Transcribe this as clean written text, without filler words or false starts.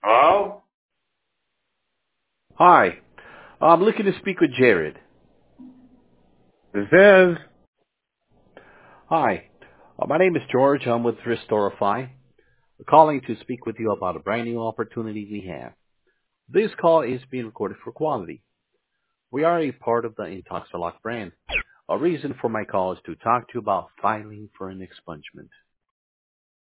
Hello? Hi. I'm looking to speak with Jared. This is. Hi. My name is George. I'm with Restorify. We're calling to speak with you about a brand new opportunity we have. This call is being recorded for quality. We are a part of the Intoxilock brand. A reason for my call is to talk to you about filing for an expungement.